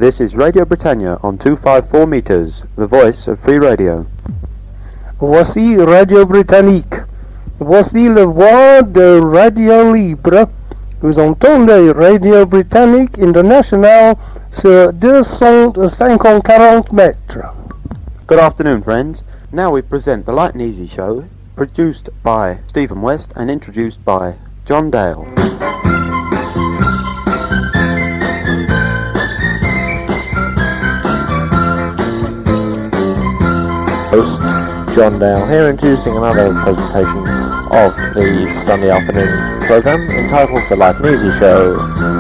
This is Radio Britannia on 254 meters, the voice of free radio. Voici Radio Britannique. Voici le voix de Radio Libre. Vous entendez Radio Britannique International sur 240 mètres. Good afternoon, friends. Now we present the Light and Easy Show, produced by Stephen West and introduced by John Dale. Host John Dale here, introducing another presentation of the Sunday afternoon program entitled The Light and Easy Show.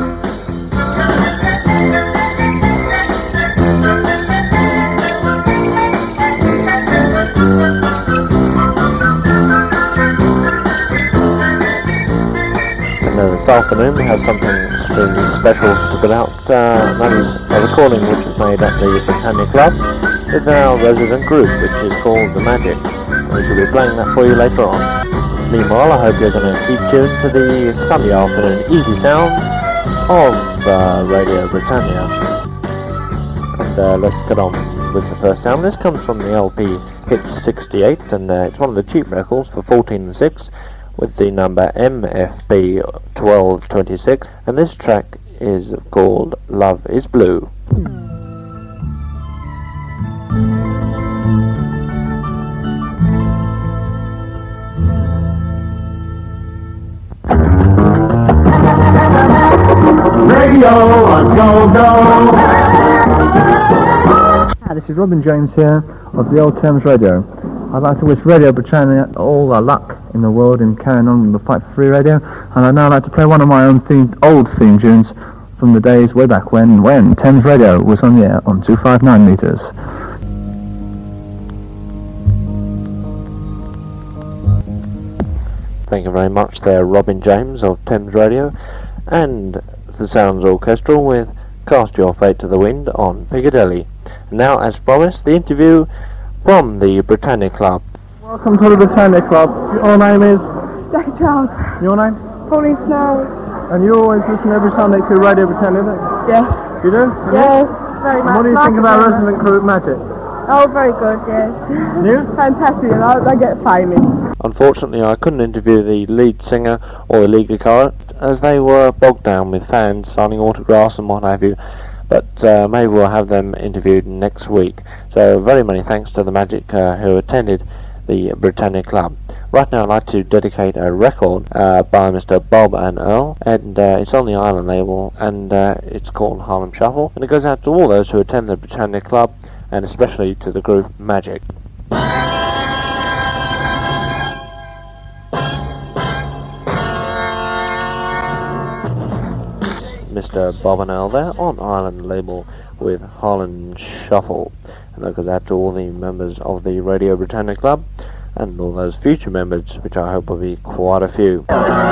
This afternoon we have something extremely special to put out. That is a recording which was made at the Britannia Club with our resident group, which is called The Magic. We shall be playing that for you later on. Meanwhile, I hope you're going to keep tuned to the Sunday afternoon easy sound of Radio Britannia. And let's get on with the first sound. This comes from the LP Hits 68, and it's one of the cheap records for 14.6. with the number MFB 1226, and this track is called Love is Blue. Radio on Go-Go. Hi, this is Robin James here of the Old Thames Radio. I'd like to wish Radio Britannia all the luck in the world in carrying on with the fight for free radio, and I'd now like to play one of my own old theme tunes from the days way back when Thames Radio was on the air on 259 meters. Thank you very much there, Robin James of Thames Radio, and the Sounds Orchestral with Cast Your Fate to the Wind on Piccadilly. And now, as promised, the interview from the Britannia Club. Welcome to the Britannia Club. Your name is? Jackie Charles. Your name? Pauline Snow. And you always listen every Sunday to Radio Britannia, don't you? Yes. You do? Yes, very much. And what do you think about Resident Crew at Magic? Oh, very good, yes. You? Fantastic, I get famous. Unfortunately, I couldn't interview the lead singer or the lead guitarist as they were bogged down with fans signing autographs and what have you. But maybe we'll have them interviewed next week. So very many thanks to the Magic who attended the Britannia Club. Right now I'd like to dedicate a record by Mr. Bob and Earl, and it's on the Island label, and it's called Harlem Shuffle, and it goes out to all those who attend the Britannia Club, and especially to the group Magic. Mr. Bob and Earl there on Island label with Harlem Shuffle, and that goes out to all the members of the Radio Britannia Club and all those future members, which I hope will be quite a few.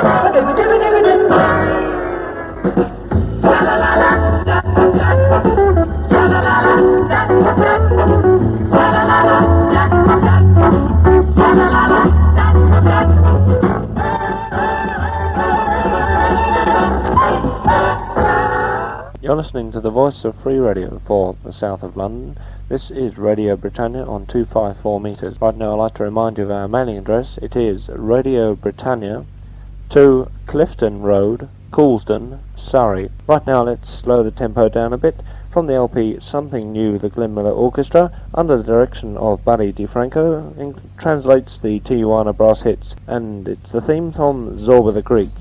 You're listening to the voice of free radio for the south of London. This is Radio Britannia on 254 meters. Right now I'd like to remind you of our mailing address. It is Radio Britannia, 2 Clifton Road, Coulsdon, Surrey. Right now let's slow the tempo down a bit. From the LP Something New, the Glenn Miller Orchestra, under the direction of Buddy DeFranco, translates the Tijuana Brass Hits, and it's the theme from Zorba the Greek.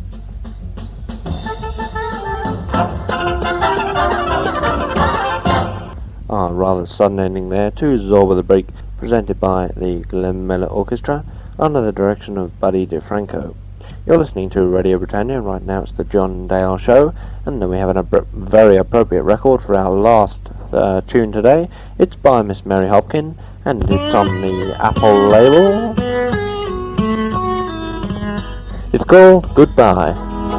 Rather sudden ending there to Zorba the Greek, presented by the Glenn Miller Orchestra under the direction of Buddy DeFranco. You're listening to Radio Britannia, and right now it's the John Dale Show, and then we have a very appropriate record for our last tune today. It's by Miss Mary Hopkin, and it's on the Apple label. It's called Goodbye.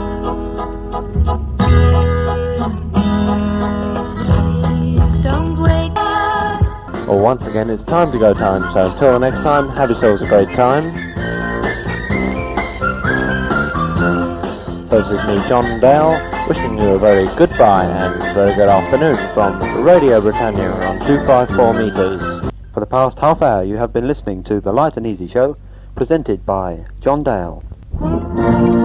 Well, once again, it's time to go time, so until the next time, have yourselves a great time. This is me, John Dale, wishing you a very goodbye and very good afternoon from Radio Britannia on 254 meters. For the past half hour you have been listening to The Light and Easy Show, presented by John Dale.